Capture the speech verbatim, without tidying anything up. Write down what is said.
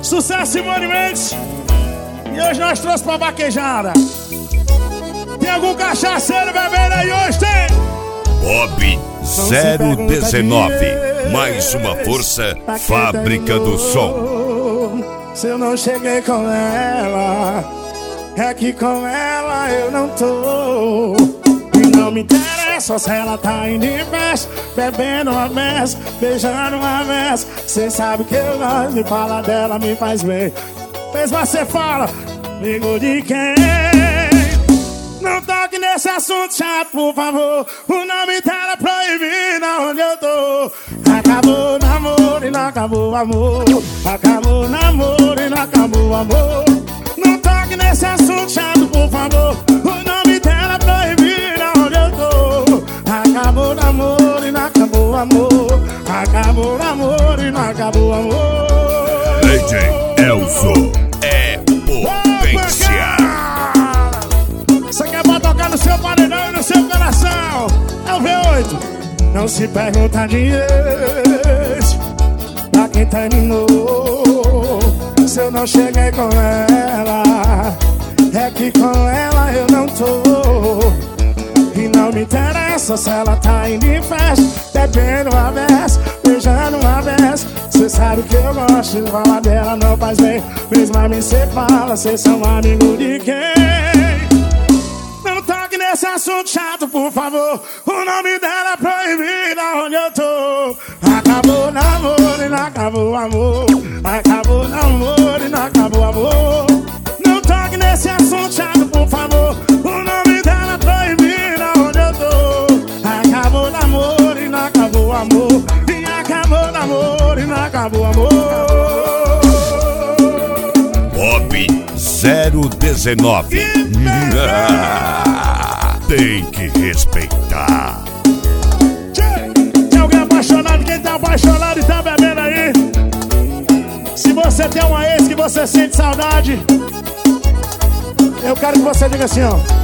Sucesso, Simone Mendes. E hoje nós trouxemos pra vaquejada. Tem algum cachaceiro bebendo aí hoje? Tem? Bob zero dezenove. Mais uma força, fábrica do som. Se eu não cheguei com ela, é que com ela eu não tô. E não me interessa se ela tá indo em festa, bebendo uma mesa, beijando uma mesa. Cê sabe que eu gosto de falar dela, me faz bem. Mas você fala, amigo de quem? Não toque nesse assunto chato, por favor. O nome dela é proibido onde eu tô. Acabou o namoro e não acabou o amor. Acabou o namoro e não acabou o amor. Não toque nesse assunto chato, por favor. O nome dela é proibido onde eu tô. Acabou o namoro e não acabou o amor. Acabou o namoro e não acabou o amor. D J Elzo é potência. Você quer pra tocar no seu paredão e no seu coração? É o V oito. Não se pergunta de ex pra quem terminou. Se eu não cheguei com ela, é que com ela eu não tô. E não me interessa se ela tá indo em festa, bebendo uma vez, beijando uma vez. Cê sabe que eu gosto de falar dela, não faz bem. Mesmo a mim cê fala, cês são amigo de quem? Não toque nesse assunto chato, por favor. O nome dela é proibido onde eu tô. Acabou o namoro e não acabou o amor. Acabou o namoro e não acabou o amor. Não toque nesse assunto chato, por favor. O nome dela é proibido onde eu tô. Acabou o namoro e não acabou o amor. E acabou o namoro e não acabou o amor. Bob zero dezenove. Tem que respeitar. Tem alguém apaixonado? Quem tá apaixonado e tá bebendo aí? Se você tem uma ex que você sente saudade, eu quero que você diga assim, ó.